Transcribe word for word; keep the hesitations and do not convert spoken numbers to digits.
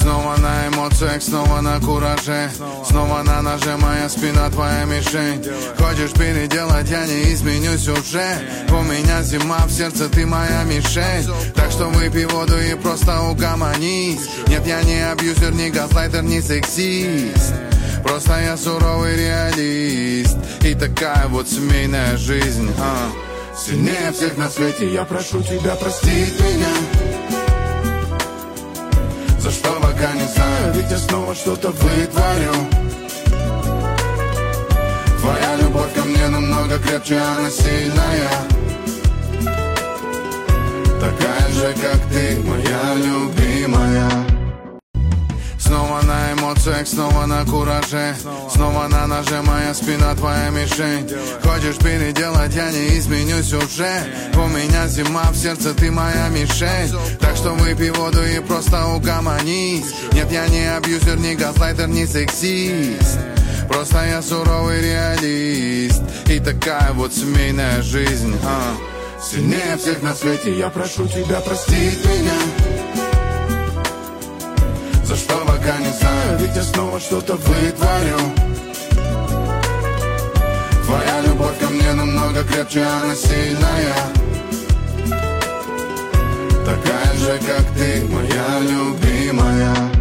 Снова на эмоциях, снова на кураже. Снова на ноже, моя спина твоя мишень. Хочешь переделать, я не изменюсь уже. У меня зима в сердце, ты моя мишень. Так что выпей воду и просто угомонись. Нет, я не абьюзер, не газлайтер, не сексист. Просто я суровый реалист. И такая вот семейная жизнь, а. Сильнее всех на свете, я прошу тебя простить меня. За что пока не знаю, ведь я снова что-то вытворю. Твоя любовь ко мне намного крепче, она сильная. Такая же, как ты, моя любимая. Снова на эмоциях, снова на кураже. Снова на ноже, моя спина твоя мишень. Хочешь переделать, я не изменюсь уже. У меня зима в сердце, ты моя мишень. Так что выпей воду и просто угомонись. Нет, я не абьюзер, не газлайтер, не сексист. Просто я суровый реалист. И такая вот семейная жизнь, а. Сильнее всех на свете, я прошу тебя простить меня. За что пока не знаю, ведь я снова что-то вытворю. Твоя любовь ко мне намного крепче, она сильная. Такая же, как ты, моя любимая.